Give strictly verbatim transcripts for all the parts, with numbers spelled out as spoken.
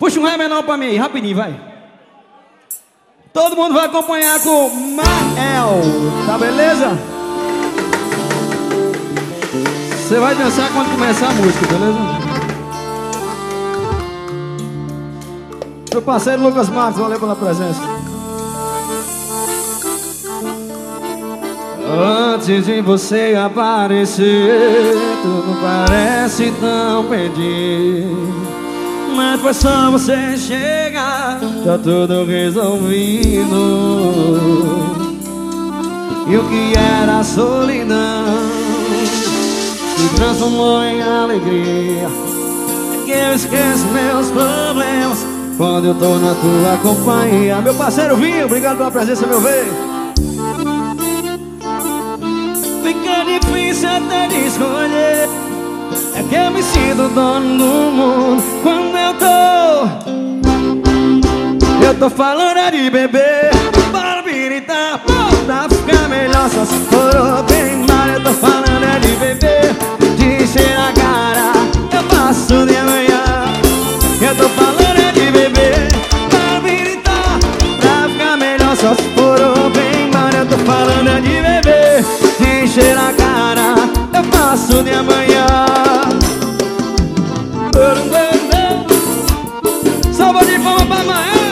Puxa um ré menor pra mim aí, rapidinho, vai. Todo mundo vai acompanhar com Mael, tá beleza? Você vai dançar quando começar a música, beleza? Meu parceiro Lucas Marques, valeu pela presença. Antes de você aparecer, tudo parece tão perdido, mas foi só você chegar, tá tudo resolvido. E o que era solidão se transformou em alegria. É que eu esqueço meus problemas quando eu tô na tua companhia. Meu parceiro Vinho, obrigado pela presença, meu velho. Fica difícil até de escolher, é que eu me sinto dono do mundo quando eu tô. Eu tô falando é de beber, para habilitar, pra ficar melhor só se for open bar. Eu tô falando é de beber, de encher a cara, eu passo de amanhã. Eu tô falando é de beber, para habilitar, pra ficar melhor só se for open bar. Eu tô falando é de beber, de encher a cara, eu passo de amanhã. Salva de palmas pra Mael.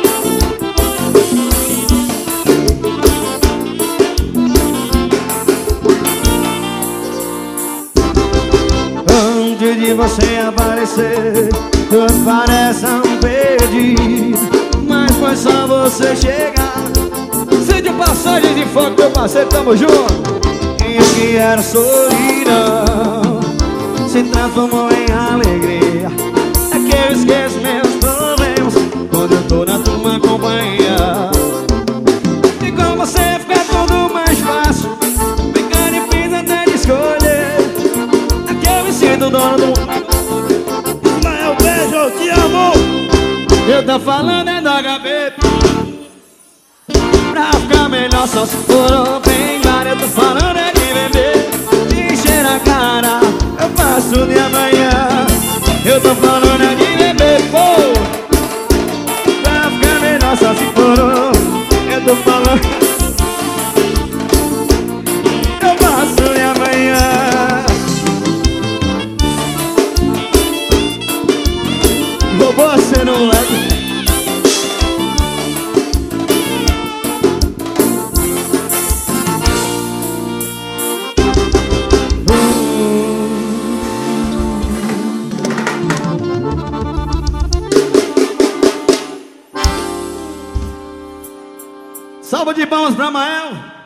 Antes de você aparecer, tudo parece um perdido, mas foi só você chegar. Sente passagem de fogo, meu parceiro, tamo junto. E o que era solidão se transformou em alegria. É que eu esqueço meus problemas quando eu tô na tua companhia. E com você fica tudo mais fácil, fica difícil até de escolher. É que eu me sinto dono do mundo. Mael, beijo, eu te amo. Eu tô falando é da H B, pra ficar melhor só se for open bar. Eu tô falando é de beber, de encher a cara, eu passo de amanhã. Eu tô falando é de beber, pô, pra ficar melhor só se for open. Eu tô falando, eu passo de amanhã. Vou você não leva. Salva de palmas pra Mael.